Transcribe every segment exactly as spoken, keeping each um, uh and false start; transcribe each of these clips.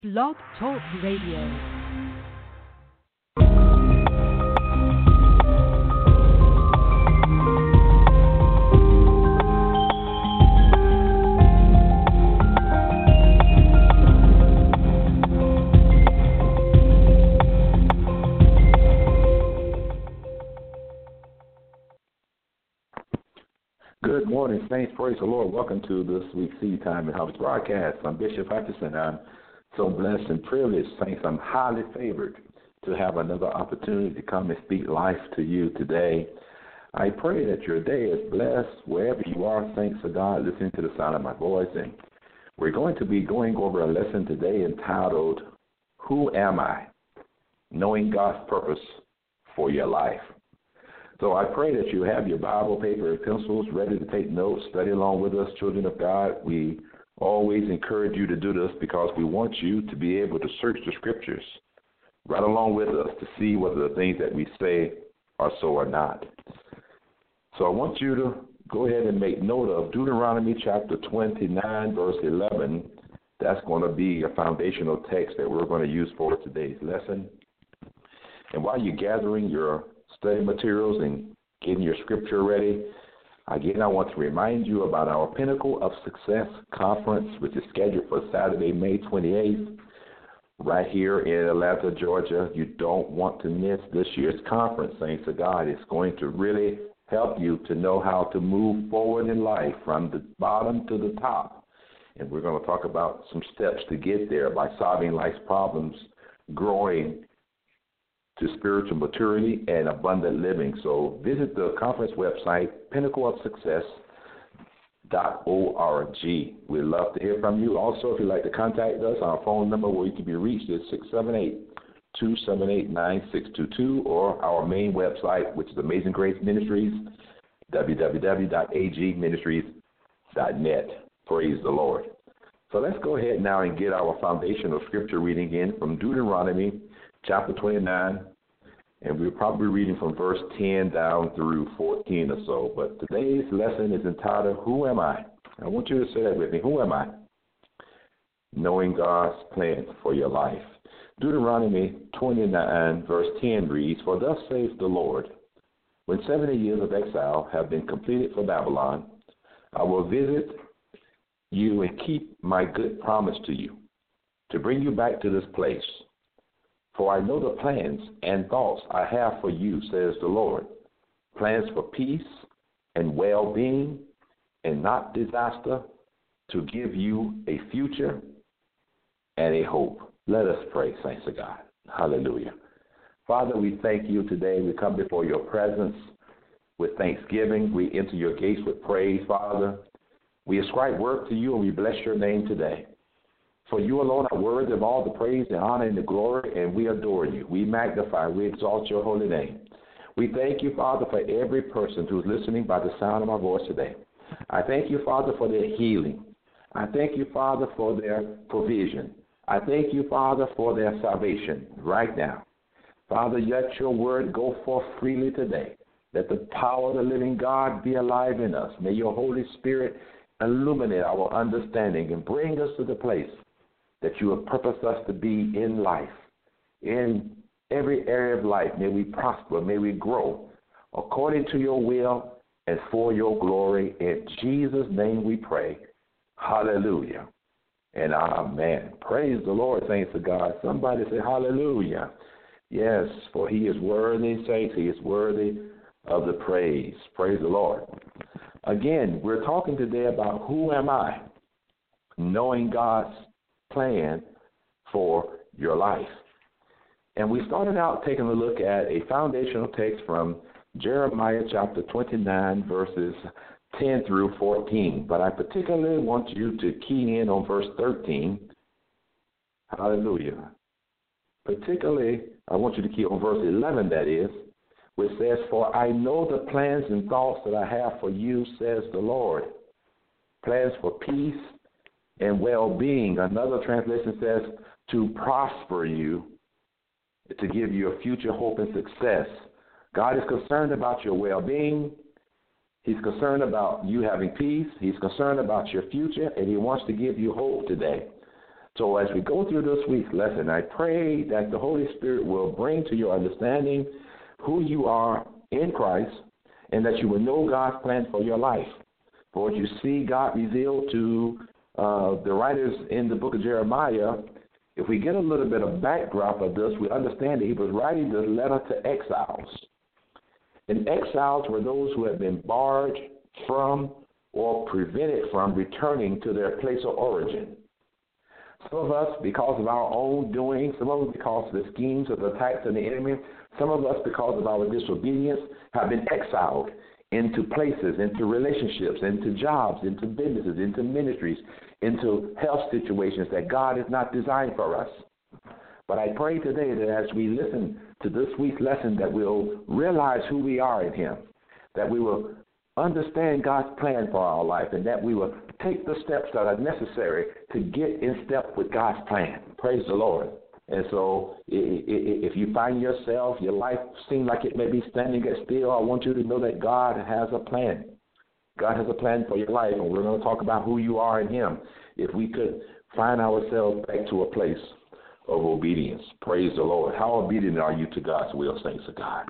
Blog Talk Radio. Good morning, Saints. Praise the Lord. Welcome to this week's Seed Time and Harvest broadcast. I'm Bishop Hutchinson. I'm so blessed and privileged, Saints. I'm highly favored to have another opportunity to come and speak life to you today. I pray that your day is blessed wherever you are, Saints of God, listening to the sound of my voice. And we're going to be going over a lesson today entitled, Who Am I? Knowing God's Purpose for Your Life. So I pray that you have your Bible, paper, and pencils ready to take notes, study along with us, children of God. We always encourage you to do this because we want you to be able to search the Scriptures right along with us to see whether the things that we say are so or not. So I want you to go ahead and make note of Deuteronomy chapter twenty-nine, verse eleven. That's going to be a foundational text that we're going to use for today's lesson. And while you're gathering your study materials and getting your scripture ready, again, I want to remind you about our Pinnacle of Success Conference, which is scheduled for Saturday, May twenty-eighth, right here in Atlanta, Georgia. You don't want to miss this year's conference, Saints of God. It's going to really help you to know how to move forward in life from the bottom to the top. And we're going to talk about some steps to get there by solving life's problems, growing to spiritual maturity and abundant living. So visit the conference website, pinnacle of success dot org. We'd love to hear from you. Also, if you'd like to contact us, our phone number where you can be reached is six seven eight, two seven eight, nine six two two, or our main website, which is Amazing Grace Ministries, w w w dot a g ministries dot net. Praise the Lord. So let's go ahead now and get our foundational scripture reading in from Deuteronomy chapter twenty-nine, and we're probably reading from verse ten down through fourteen or so. But today's lesson is entitled, Who Am I? I want you to say that with me. Who am I? Knowing God's plan for your life. Deuteronomy twenty-nine, verse ten reads, For thus saith the Lord, when seventy years of exile have been completed for Babylon, I will visit you and keep my good promise to you, to bring you back to this place. For I know the plans and thoughts I have for you, says the Lord, plans for peace and well-being and not disaster, to give you a future and a hope. Let us pray, saints of God. Hallelujah. Father, we thank you today. We come before your presence with thanksgiving. We enter your gates with praise, Father. We ascribe work to you and we bless your name today. For you alone are worthy of all the praise, the honor, and the glory, and we adore you. We magnify, we exalt your holy name. We thank you, Father, for every person who is listening by the sound of my voice today. I thank you, Father, for their healing. I thank you, Father, for their provision. I thank you, Father, for their salvation right now. Father, let your word go forth freely today. Let the power of the living God be alive in us. May your Holy Spirit illuminate our understanding and bring us to the place that you have purposed us to be in life. In every area of life, may we prosper, may we grow according to your will and for your glory. In Jesus' name we pray. Hallelujah and amen. Praise the Lord, saints of God. Somebody say hallelujah. Yes, for he is worthy, saints. He is worthy of the praise. Praise the Lord. Again, we're talking today about who am I? Knowing God's plan for your life. And we started out taking a look at a foundational text from Jeremiah chapter twenty-nine, verses ten through fourteen. But I particularly want you to key in on verse thirteen. Hallelujah. Particularly, I want you to key on verse eleven, that is, which says, For I know the plans and thoughts that I have for you, says the Lord. Plans for peace and well-being. Another translation says to prosper you, to give you a future hope and success. God is concerned about your well-being. He's concerned about you having peace. He's concerned about your future, and he wants to give you hope today. So as we go through this week's lesson, I pray that the Holy Spirit will bring to your understanding who you are in Christ and that you will know God's plan for your life. For what you see God revealed to uh, the writers in the book of Jeremiah, if we get a little bit of backdrop of this, we understand that he was writing this letter to exiles. And exiles were those who had been barred from or prevented from returning to their place of origin. Some of us, because of our own doing, some of us because of the schemes of the attacks of the enemy, some of us because of our disobedience have been exiled into places, into relationships, into jobs, into businesses, into ministries, into health situations that God has not designed for us. But I pray today that as we listen to this week's lesson that we'll realize who we are in him, that we will understand God's plan for our life, and that we will take the steps that are necessary to get in step with God's plan. Praise the Lord. And so if you find yourself, your life seems like it may be standing still, I want you to know that God has a plan. God has a plan for your life, and we're going to talk about who you are in him. If we could find ourselves back to a place of obedience. Praise the Lord. How obedient are you to God's will, saints of God?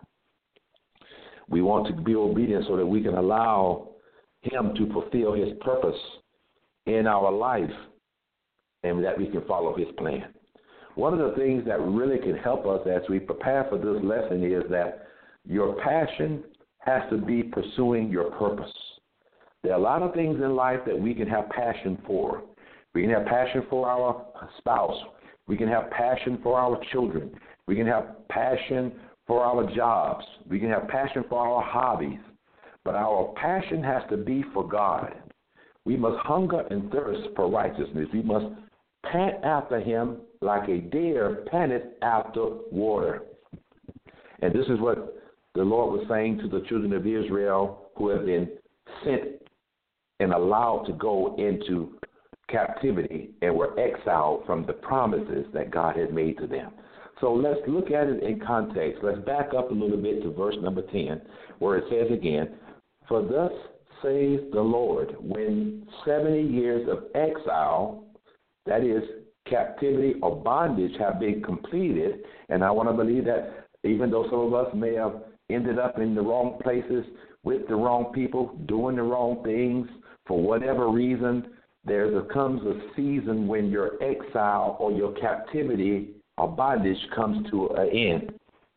We want to be obedient so that we can allow him to fulfill his purpose in our life and that we can follow his plan. One of the things that really can help us as we prepare for this lesson is that your passion has to be pursuing your purpose. There are a lot of things in life that we can have passion for. We can have passion for our spouse. We can have passion for our children. We can have passion for our jobs. We can have passion for our hobbies. But our passion has to be for God. We must hunger and thirst for righteousness. We must pant after him like a deer panteth after water. And this is what the Lord was saying to the children of Israel who have been sent and allowed to go into captivity and were exiled from the promises that God had made to them. So let's look at it in context. Let's back up a little bit to verse number ten, where it says again, "For thus says the Lord, when seventy years of exile," that is, captivity or bondage, have been completed, and I want to believe that even though some of us may have ended up in the wrong places with the wrong people, doing the wrong things, for whatever reason, there comes a season when your exile or your captivity or bondage comes to an end.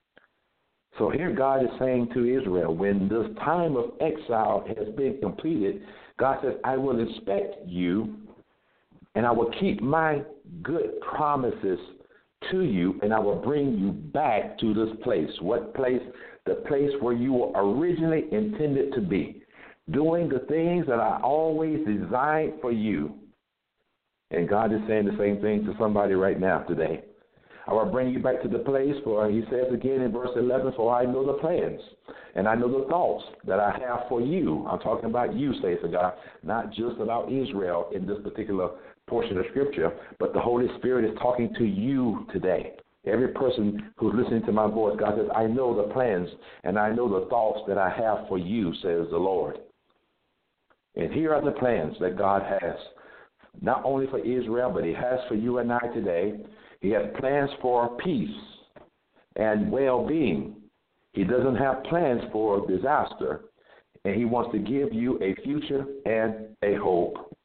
So here God is saying to Israel, when this time of exile has been completed, God says, I will inspect you, and I will keep my good promises to you, and I will bring you back to this place. What place? The place where you were originally intended to be, doing the things that I always designed for you. And God is saying the same thing to somebody right now today. I will bring you back to the place, for he says again in verse eleven, for I know the plans, and I know the thoughts that I have for you. I'm talking about you, says God, not just about Israel in this particular portion of Scripture, but the Holy Spirit is talking to you today. Every person who's listening to my voice, God says, I know the plans, and I know the thoughts that I have for you, says the Lord. And here are the plans that God has, not only for Israel, but he has for you and I today. He has plans for peace and well-being. He doesn't have plans for disaster, and he wants to give you a future and a hope.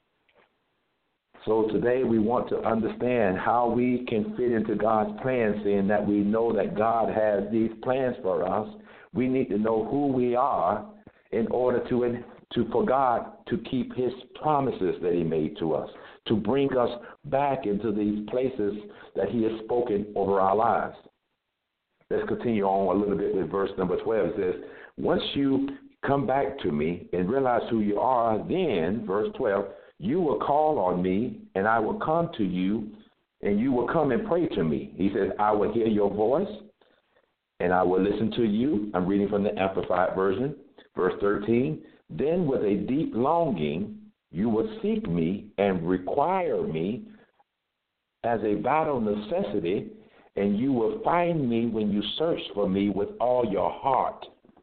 So today we want to understand how we can fit into God's plans, seeing that we know that God has these plans for us. We need to know who we are in order to, to for God to keep his promises that he made to us, to bring us back into these places that he has spoken over our lives. Let's continue on a little bit with verse number twelve. It says, once you come back to me and realize who you are, then, verse twelve, you will call on me, and I will come to you, and you will come and pray to me. He says, I will hear your voice, and I will listen to you. I'm reading from the Amplified Version, verse thirteen. Then with a deep longing, you will seek me and require me as a vital necessity, and you will find me when you search for me with all your heart.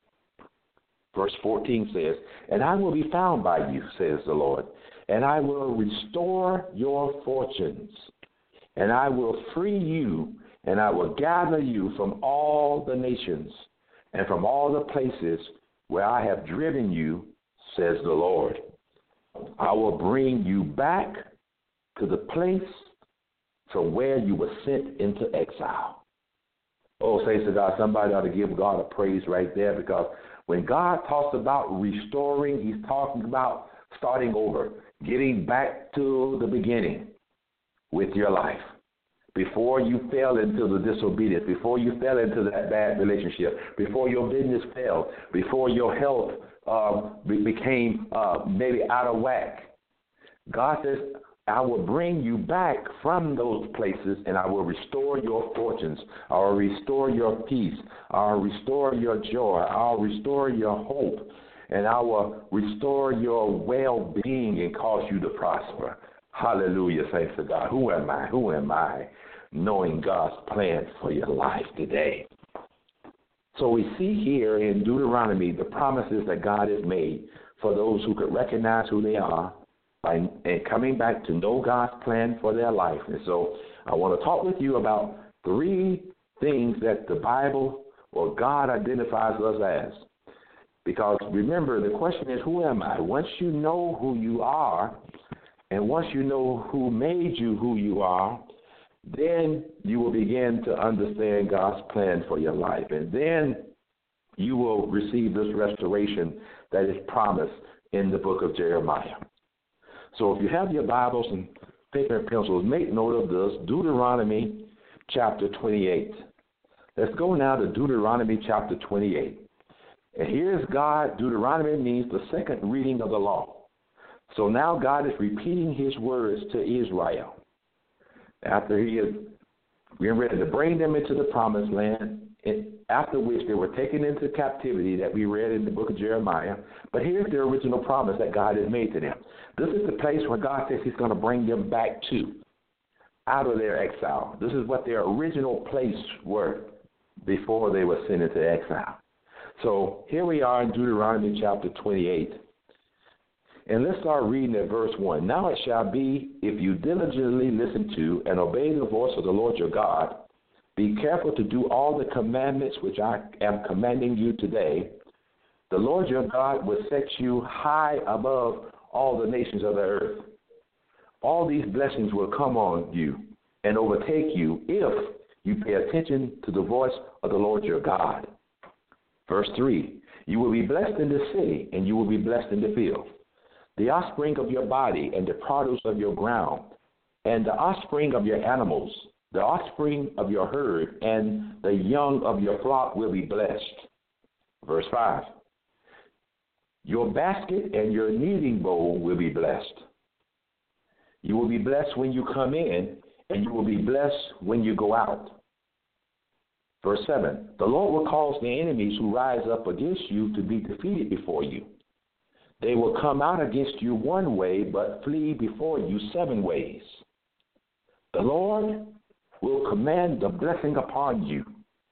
Verse fourteen says, and I will be found by you, says the Lord, and I will restore your fortunes, and I will free you, and I will gather you from all the nations and from all the places where I have driven you, says the Lord. I will bring you back to the place from where you were sent into exile. Oh, saints of God, somebody ought to give God a praise right there, because when God talks about restoring, he's talking about starting over, getting back to the beginning with your life. Before you fell into the disobedience, before you fell into that bad relationship, before your business failed, before your health uh, became uh, maybe out of whack, God says, I will bring you back from those places, and I will restore your fortunes. I will restore your peace. I will restore your joy. I will restore your hope. And I will restore your well-being and cause you to prosper. Hallelujah, saints of God. Who am I? Who am I? Knowing God's plan for your life today. So we see here in Deuteronomy the promises that God has made for those who could recognize who they are, and coming back to know God's plan for their life. And so I want to talk with you about three things that the Bible or God identifies us as. Because remember, the question is, who am I? Once you know who you are, and once you know who made you who you are, then you will begin to understand God's plan for your life. And then you will receive this restoration that is promised in the book of Jeremiah. So if you have your Bibles and paper and pencils, make note of this, Deuteronomy chapter twenty-eight. Let's go now to Deuteronomy chapter twenty-eight. And here's God. Deuteronomy means the second reading of the law. So now God is repeating his words to Israel after he is getting ready to bring them into the promised land, after which they were taken into captivity that we read in the book of Jeremiah. But here's the original promise that God has made to them. This is the place where God says he's going to bring them back to, out of their exile. This is what their original place were before they were sent into exile. So here we are in Deuteronomy chapter twenty-eight. And let's start reading at verse one. Now it shall be, if you diligently listen to and obey the voice of the Lord your God, be careful to do all the commandments which I am commanding you today, the Lord your God will set you high above all the nations of the earth. All these blessings will come on you and overtake you if you pay attention to the voice of the Lord your God. Verse three, you will be blessed in the city, and you will be blessed in the field. The offspring of your body and the produce of your ground, and the offspring of your animals, the offspring of your herd, and the young of your flock will be blessed. Verse five, your basket and your kneading bowl will be blessed. You will be blessed when you come in, and you will be blessed when you go out. Verse seven, the Lord will cause the enemies who rise up against you to be defeated before you. They will come out against you one way, but flee before you seven ways. The Lord will command the blessing upon you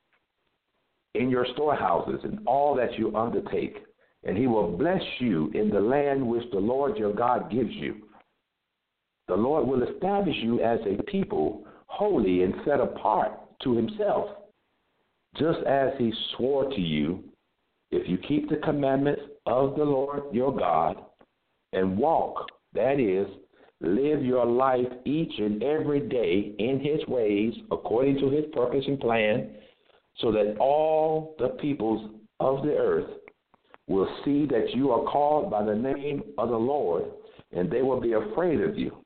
in your storehouses and all that you undertake, and he will bless you in the land which the Lord your God gives you. The Lord will establish you as a people holy and set apart to himself, just as he swore to you, if you keep the commandments of the Lord your God and walk, that is, live your life each and every day in his ways according to his purpose and plan, so that all the peoples of the earth will see that you are called by the name of the Lord, and they will be afraid of you.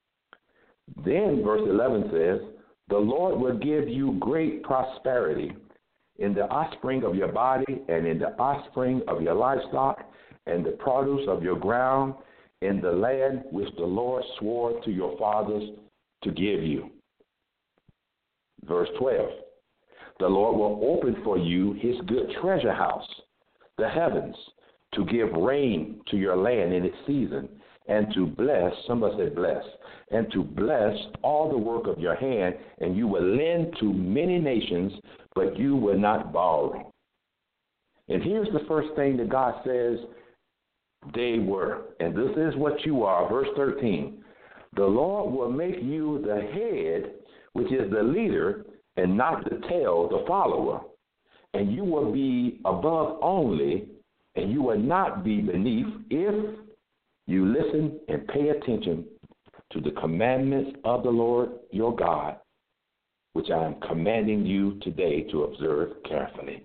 Then verse eleven says, the Lord will give you great prosperity in the offspring of your body and in the offspring of your livestock and the produce of your ground in the land which the Lord swore to your fathers to give you. Verse twelve, the Lord will open for you his good treasure house, the heavens, to give rain to your land in its season, and to bless, somebody said bless, and to bless all the work of your hand, and you will lend to many nations, but you will not borrow. And here's the first thing that God says they were, and this is what you are, verse thirteen. The Lord will make you the head which is the leader, and not the tail, the follower. And you will be above only, and you will not be beneath, if you listen and pay attention to the commandments of the Lord your God, which I am commanding you today to observe carefully.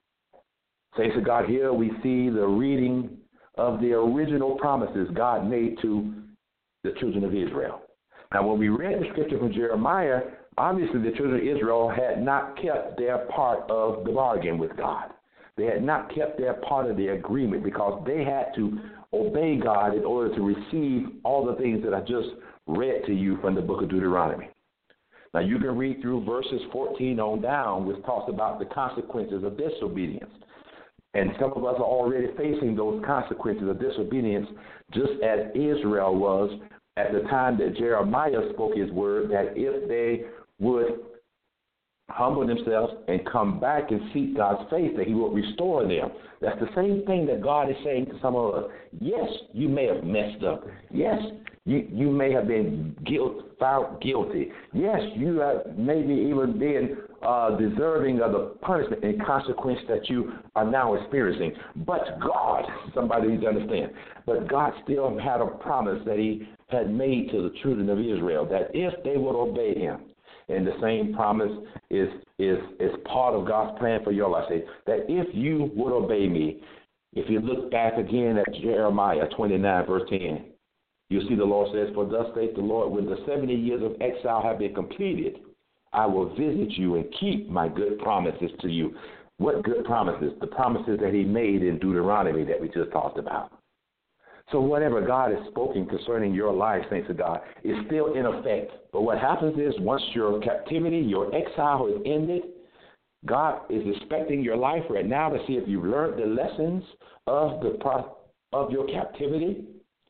Saints of God, here we see the reading of the original promises God made to the children of Israel. Now, when we read the scripture from Jeremiah, obviously the children of Israel had not kept their part of the bargain with God. They had not kept their part of the agreement, because they had to obey God in order to receive all the things that I just read to you from the book of Deuteronomy. Now, you can read through verses fourteen on down, which talks about the consequences of disobedience. And some of us are already facing those consequences of disobedience, just as Israel was at the time that Jeremiah spoke his word, that if they would humble themselves and come back and seek God's face, that he will restore them. That's the same thing that God is saying to some of us. Yes, you may have messed up. Yes, you, you may have been guilt, found guilty. Yes, you have maybe even been uh, deserving of the punishment and consequence that you are now experiencing. But God, somebody needs to understand, but God still had a promise that he had made to the children of Israel, that if they would obey him, and the same promise is is is part of God's plan for your life. Say that if you would obey me, if you look back again at Jeremiah twenty-nine, verse ten, you'll see the Lord says, "For thus saith the Lord, when the seventy years of exile have been completed, I will visit you and keep my good promises to you." What good promises? The promises that he made in Deuteronomy that we just talked about. So whatever God has spoken concerning your life, saints of God, is still in effect. But what happens is, once your captivity, your exile is ended, God is inspecting your life right now to see if you've learned the lessons of the pro- of your captivity.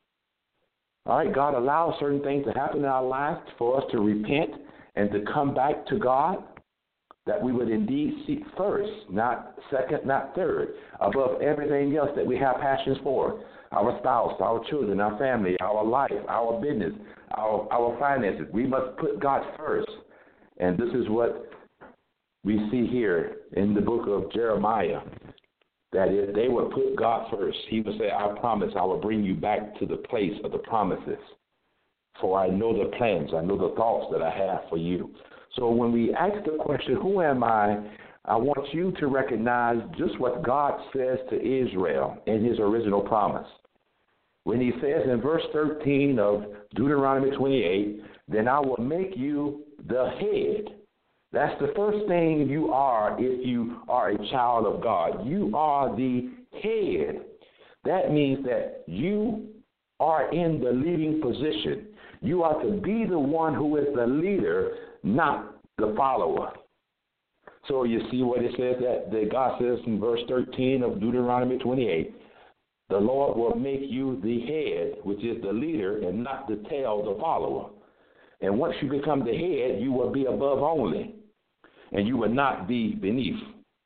All right, God allows certain things to happen in our lives for us to repent and to come back to God, that we would indeed seek first, not second, not third, above everything else that we have passions for. Our spouse, our children, our family, our life, our business, our, our finances. We must put God first. And this is what we see here in the book of Jeremiah, that if they would put God first, he would say, I promise I will bring you back to the place of the promises. For I know the plans, I know the thoughts that I have for you. So when we ask the question, who am I? I want you to recognize just what God says to Israel in his original promise. When he says in verse thirteen of Deuteronomy twenty-eight, then I will make you the head. That's the first thing you are if you are a child of God. You are the head. That means that you are in the leading position. You are to be the one who is the leader, not the follower. So you see what it says that, that God says in verse thirteen of Deuteronomy twenty-eight, the Lord will make you the head, which is the leader, and not the tail, the follower. And once you become the head, you will be above only, and you will not be beneath.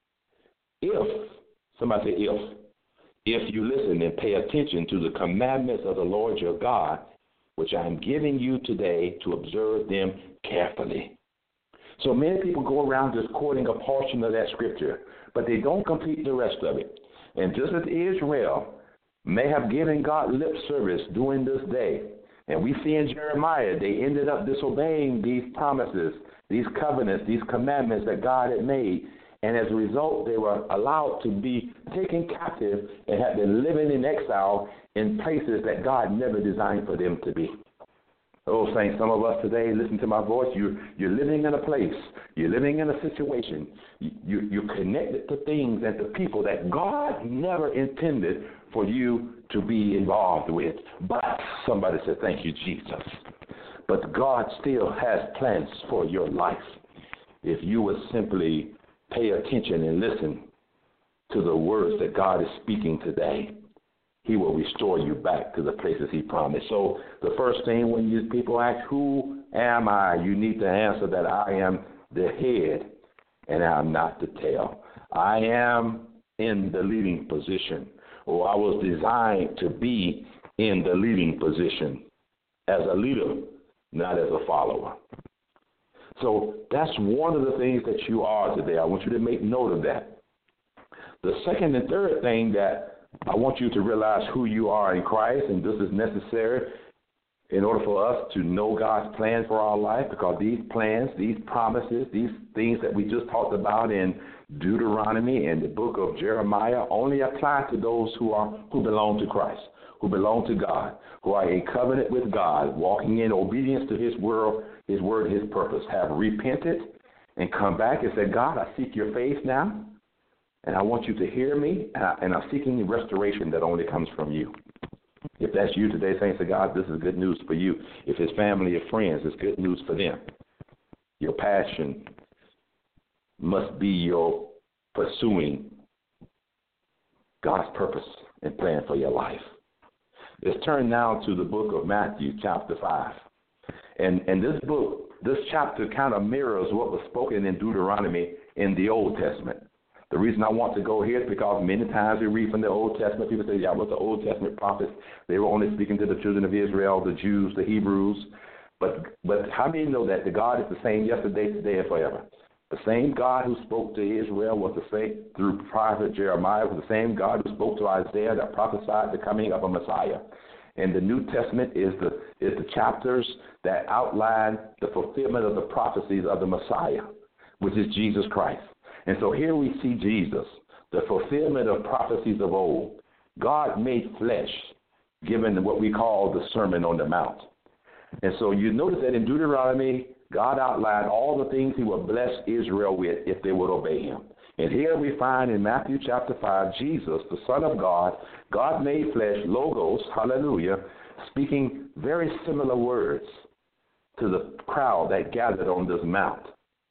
If, somebody say if, if you listen and pay attention to the commandments of the Lord your God, which I am giving you today, to observe them carefully. So many people go around just quoting a portion of that scripture, but they don't complete the rest of it. And just as Israel may have given God lip service during this day, and we see in Jeremiah, they ended up disobeying these promises, these covenants, these commandments that God had made. And as a result, they were allowed to be taken captive and had been living in exile in places that God never designed for them to be. Oh, saints, some of us today, listen to my voice, you, you're living in a place, you're living in a situation, you, you, you're connected to things and to people that God never intended for you to be involved with. But somebody said, thank you, Jesus. But God still has plans for your life if you would simply pay attention and listen to the words that God is speaking today. He will restore you back to the places he promised. So the first thing when you people ask, who am I? You need to answer that I am the head and I am not the tail. I am in the leading position, or I was designed to be in the leading position as a leader, not as a follower. So that's one of the things that you are today. I want you to make note of that. The second and third thing that I want you to realize who you are in Christ, and this is necessary in order for us to know God's plan for our life, because these plans, these promises, these things that we just talked about in Deuteronomy and the book of Jeremiah only apply to those who are who belong to Christ, who belong to God, who are in covenant with God, walking in obedience to his word, his word, his purpose, have repented and come back and said, God, I seek your face now, and I want you to hear me, and, I, and I'm seeking restoration that only comes from you. If that's you today, saints of God, this is good news for you. If it's family or friends, it's good news for them. Your passion must be your pursuing God's purpose and plan for your life. Let's turn now to the book of Matthew, chapter five. And, and this book, this chapter kind of mirrors what was spoken in Deuteronomy in the Old Testament. The reason I want to go here is because many times we read from the Old Testament, people say, yeah, what the Old Testament prophets, they were only speaking to the children of Israel, the Jews, the Hebrews. But but how many know that the God is the same yesterday, today, and forever? The same God who spoke to Israel was the same through prophet Jeremiah, was the same God who spoke to Isaiah that prophesied the coming of a Messiah. And the New Testament is the is the chapters that outline the fulfillment of the prophecies of the Messiah, which is Jesus Christ. And so here we see Jesus, the fulfillment of prophecies of old. God made flesh, given what we call the Sermon on the Mount. And so you notice that in Deuteronomy, God outlined all the things he would bless Israel with if they would obey him. And here we find in Matthew chapter five, Jesus, the Son of God, God made flesh, Logos, hallelujah, speaking very similar words to the crowd that gathered on this mount.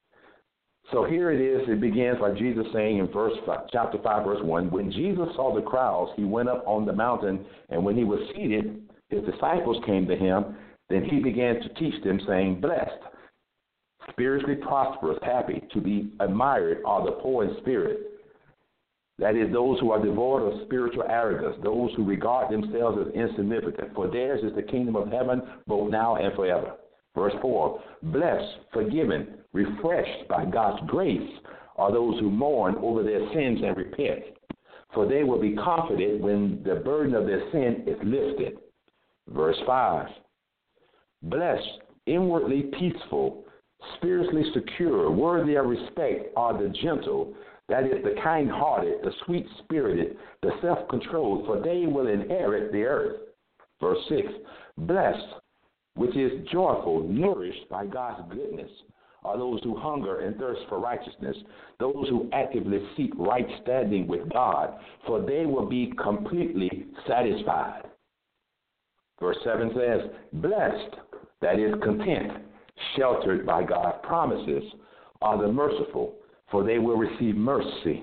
So here it is, it begins by Jesus saying in verse five, chapter five, verse one, when Jesus saw the crowds, he went up on the mountain, and when he was seated, his disciples came to him. Then he began to teach them, saying, blessed, spiritually prosperous, happy, to be admired are the poor in spirit. That is, those who are devoid of spiritual arrogance, those who regard themselves as insignificant, for theirs is the kingdom of heaven, both now and forever. Verse four, blessed, forgiven, refreshed by God's grace are those who mourn over their sins and repent, for they will be comforted when the burden of their sin is lifted. Verse five, blessed, inwardly peaceful, spiritually secure, worthy of respect are the gentle, that is, the kind-hearted, the sweet-spirited, the self-controlled, for they will inherit the earth. Verse six, blessed, which is joyful, nourished by God's goodness, are those who hunger and thirst for righteousness, those who actively seek right standing with God, for they will be completely satisfied. Verse seven says, blessed, that is content, sheltered by God's promises, are the merciful, for they will receive mercy.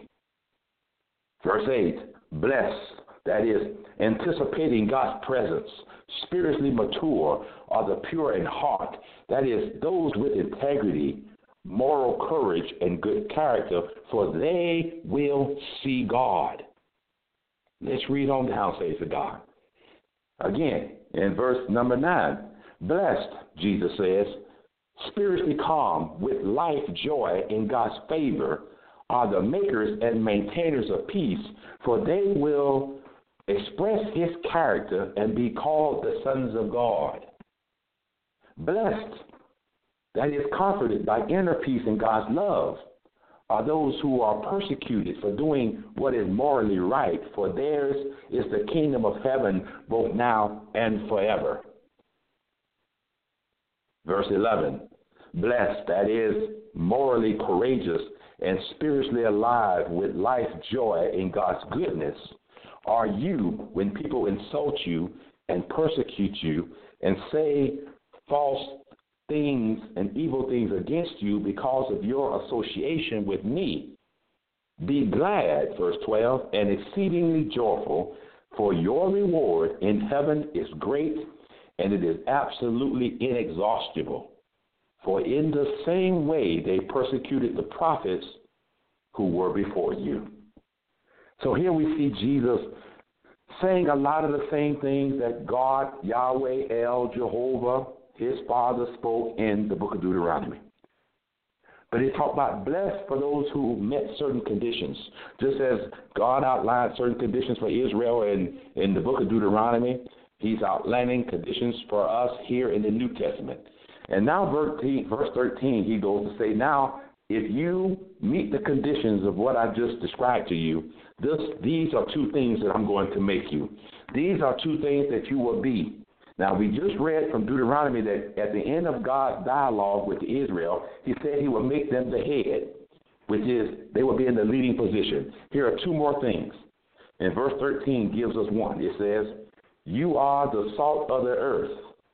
Verse eight, blessed, that is anticipating God's presence, spiritually mature, are the pure in heart, that is those with integrity, moral courage, and good character, for they will see God. Let's read on down, says the God. Again, in verse number nine, blessed, Jesus says, spiritually calm, with life joy in God's favor, are the makers and maintainers of peace, for they will express his character and be called the sons of God. Blessed, that is comforted by inner peace in God's love, are those who are persecuted for doing what is morally right, for theirs is the kingdom of heaven both now and forever. Verse eleven, blessed, that is morally courageous and spiritually alive with life joy in God's goodness, are you when people insult you and persecute you and say false things and evil things against you because of your association with me. Be glad, verse twelve, and exceedingly joyful, for your reward in heaven is great, and it is absolutely inexhaustible. For in the same way they persecuted the prophets who were before you. So here we see Jesus saying a lot of the same things that God, Yahweh, El, Jehovah, his father spoke in the book of Deuteronomy. But he talked about blessed for those who met certain conditions. Just as God outlined certain conditions for Israel in, in the book of Deuteronomy, he's outlining conditions for us here in the New Testament. And now verse thirteen, he goes to say, now, if you meet the conditions of what I just described to you, this, these are two things that I'm going to make you. These are two things that you will be. Now, we just read from Deuteronomy that at the end of God's dialogue with Israel, he said he will make them the head, which is they will be in the leading position. Here are two more things. And verse thirteen gives us one. It says, you are the salt of the earth.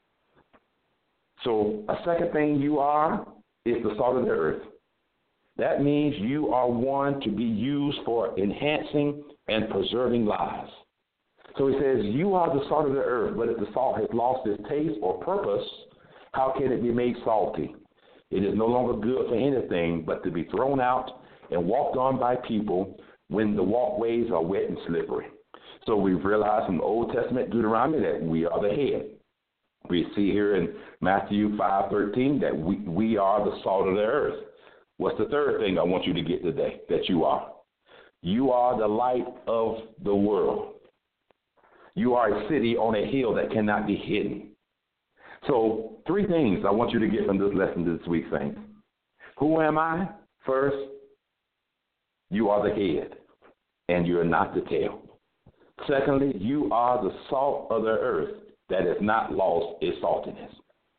So a second thing you are is the salt of the earth. That means you are one to be used for enhancing and preserving lives. So he says, you are the salt of the earth, but if the salt has lost its taste or purpose, how can it be made salty? It is no longer good for anything but to be thrown out and walked on by people when the walkways are wet and slippery. So we've realized from the Old Testament Deuteronomy that we are the head. We see here in Matthew five thirteen that we, we are the salt of the earth. What's the third thing I want you to get today that you are? You are the light of the world. You are a city on a hill that cannot be hidden. So three things I want you to get from this lesson this week, saints. Who am I? First, you are the head, and you are not the tail. Secondly, you are the salt of the earth that has not lost its saltiness.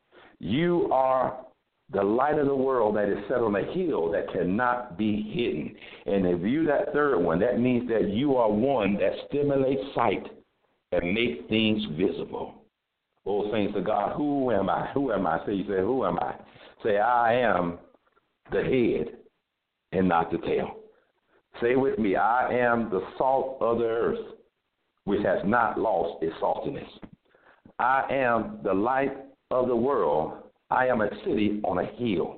You are the light of the world that is set on a hill that cannot be hidden. And if you that third one, that means that you are one that stimulates sight and make things visible. Oh, saints of God, who am I? Who am I? Say, you say, who am I? Say, I am the head and not the tail. Say with me, I am the salt of the earth, which has not lost its saltiness. I am the light of the world. I am a city on a hill.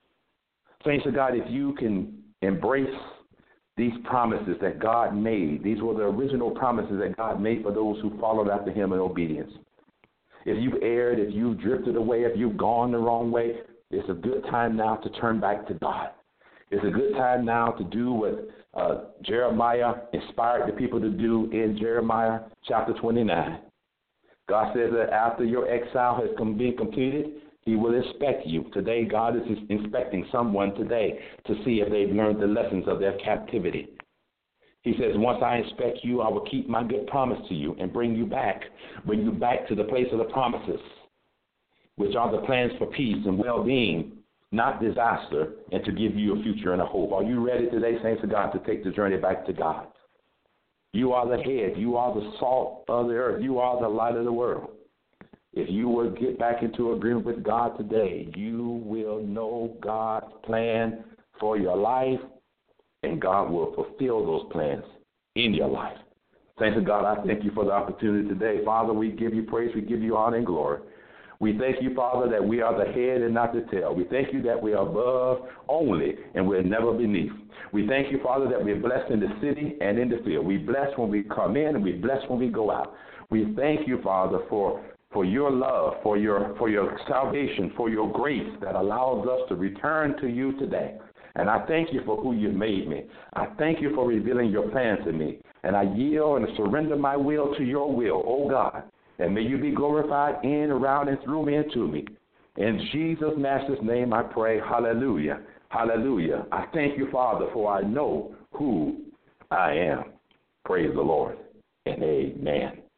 Saints of God, if you can embrace these promises that God made, these were the original promises that God made for those who followed after him in obedience. If you've erred, if you've drifted away, if you've gone the wrong way, it's a good time now to turn back to God. It's a good time now to do what uh, Jeremiah inspired the people to do in Jeremiah chapter twenty-nine. God says that after your exile has been completed, he will inspect you. Today, God is inspecting someone today to see if they've learned the lessons of their captivity. He says, once I inspect you, I will keep my good promise to you and bring you back, bring you back to the place of the promises, which are the plans for peace and well-being, not disaster, and to give you a future and a hope. Are you ready today, saints of God, to take the journey back to God? You are the head. You are the salt of the earth. You are the light of the world. If you will get back into agreement with God today, you will know God's plan for your life, and God will fulfill those plans in your life. Thanks to God, I thank you for the opportunity today. Father, we give you praise. We give you honor and glory. We thank you, Father, that we are the head and not the tail. We thank you that we are above only and we're never beneath. We thank you, Father, that we're blessed in the city and in the field. We bless when we come in and we bless when we go out. We thank you, Father, for for your love, for your for your salvation, for your grace that allows us to return to you today. And I thank you for who you've made me. I thank you for revealing your plan to me. And I yield and surrender my will to your will, oh God. And may you be glorified in, around, and through me and to me. In Jesus' Master's name I pray, hallelujah, hallelujah. I thank you, Father, for I know who I am. Praise the Lord, and amen.